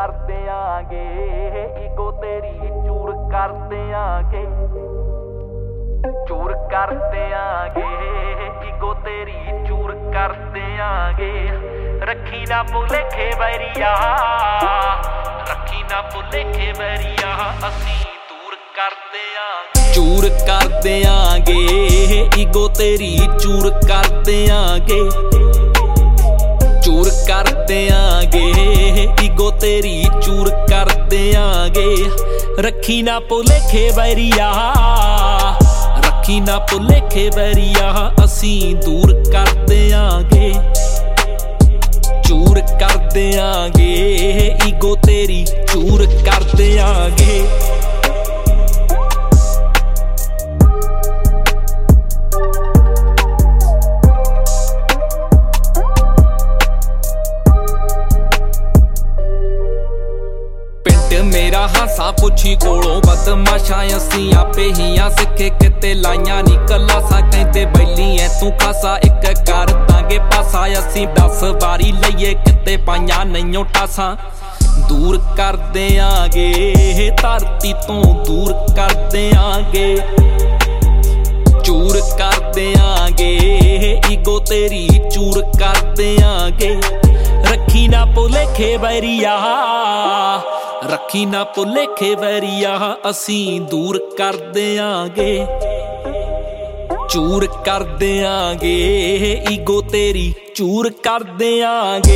ਕਰ ਦਿਆਂਗੇ, ਈਗੋ ਤੇਰੀ ਚੂਰ ਕਰ ਦਿਆਂਗੇ, ਚੂਰ ਕਰ ਦਿਆਂਗੇ, ਈਗੋ ਤੇਰੀ ਚੂਰ ਕਰ ਦਿਆਂਗੇ। ਰੱਖੀ ਨਾ ਭੁਲੇਖੇ ਵੈਰੀਆ, ਰੱਖੀ ਨਾ ਭੁਲੇਖੇ ਵੈਰੀਆ, ਅਸੀਂ ਦੂਰ ਕਰ ਦਿਆਂਗੇ, ਚੂਰ ਕਰ ਦਿਆਂਗੇ, ਈਗੋ ਤੇਰੀ ਚੂਰ ਕਰ ਦਿਆਂਗੇ, ਚੂਰ ਕਰ ਦਿਆਂਗੇ, ਈਗੋ ਤੇਰੀ ਚੂਰ ਕਰ ਦਿਆਂਗੇ। ਰੱਖੀ ਨਾ ਭੁਲੇਖੇ ਵੈਰੀਆ, ਰੱਖੀ ਨਾ ਭੁਲੇਖੇ ਵੈਰੀਆ, ਅਸੀਂ ਦੂਰ ਕਰ ਦਿਆਂਗੇ, ਚੂਰ ਕਰ ਦਿਆਂਗੇ, ਈਗੋ ਤੇਰੀ ਚੂਰ ਕਰ ਦਿਆਂਗੇ। ਮੇਰਾ ਹਾਸਾ ਪੁੱਛੀ ਕੋਲੋਂ ਬਦਮਾਸ਼ਾਂ ਅਸੀਂ ਆਪੇ ਹੀ ਆ ਸਿੱਖੇ ਕਿਤੇ ਲਾਈਆਂ ਨੀ ਕਲਾਸਾਂ। ਕਹਿੰਦੇ ਬੈਲੀ ਐ ਤੂੰ ਖਾਸਾ ਇੱਕ ਕਰ ਦਾਂਗੇ ਪਾਸਾ, ਅਸੀਂ 10 ਵਾਰੀ ਲਈਏ ਕਿਤੇ ਪਾਈਆਂ ਨਹੀਂਓ ਟਾਸਾਂ। ਦੂਰ ਕਰ ਦਿਆਂਗੇ ਧਰਤੀ ਤੋਂ ਦੂਰ ਕਰ ਦਿਆਂਗੇ, ਚੂਰ ਕਰ ਦਿਆਂਗੇ, ਈਗੋ ਤੇਰੀ ਚੂਰ ਕਰ ਦਿਆਂਗੇ। ਰੱਖੀ ਨਾ ਭੁਲੇਖੇ ਵੈਰੀਆ, ਰੱਖੀ ਨਾ ਭੁਲੇਖੇ ਵੈਰੀਆ, ਅਸੀਂ ਦੂਰ ਕਰ ਦਿਆਂਗੇ, ਚੂਰ ਕਰ ਦਿਆਂਗੇ, ਈਗੋ ਤੇਰੀ ਚੂਰ ਕਰ ਦਿਆਂਗੇ।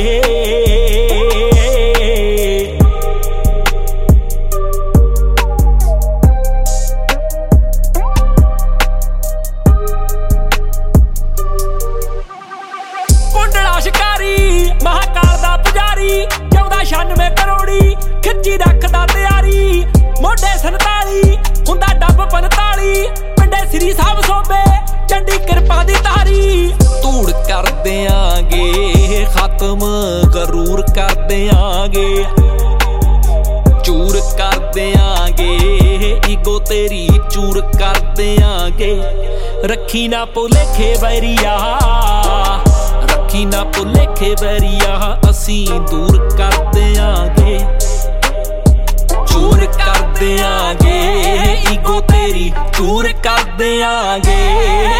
ਕੁੰਡਲਾ ਸ਼ਿਕਾਰੀ ਮਹਾਕਾਲ ਦਾ ਪੁਜਾਰੀ, 1496 ਕਰੋੜੀ ਖਿੱਚੀ ਰੱਖਦਾ ਤਿਆਰੀ। ਮੋਢੇ 47 ਹੁੰਦਾ ਡੱਬ 45, ਪਿੰਡੇ ਸ੍ਰੀ ਸਾਹਿਬ ਸੋਬੇ ਚੰਡੀ ਕਿਰਪਾ ਦੀ ਤਾਰੀ। ਧੂੜ ਕਰ ਦਿਆਂਗੇ ਖਤਮ ਗਰੂਰ ਕਰ ਦਿਆਂਗੇ, ਚੂਰ ਕਰ ਦਿਆਂਗੇ, ਈਗੋ ਤੇਰੀ ਚੂਰ ਕਰ ਦਿਆਂਗੇ। ਰੱਖੀ ਨਾ ਭੁਲੇਖੇ ਵੈਰੀਆ, ਰੱਖੀ ਨਾ ਭੁਲੇਖੇ ਵੈਰੀਆ, ਅਸੀਂ ਦੂਰ ਕਰ ਦਿਆਂਗੇ, ਚੂਰ ਕਰ ਦਿਆਂਗੇ, ਈਗੋ ਤੇਰੀ ਚੂਰ ਕਰ ਦਿਆਂਗੇ।